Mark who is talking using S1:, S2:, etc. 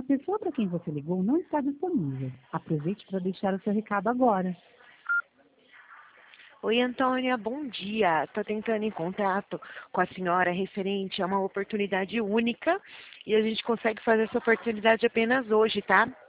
S1: pessoa para quem você ligou não está disponível. Aproveite para deixar o seu recado agora.
S2: Oi, Antônia, bom dia. Estou tentando em contato com a senhora referente a uma oportunidade única e a gente consegue fazer essa oportunidade apenas hoje, tá?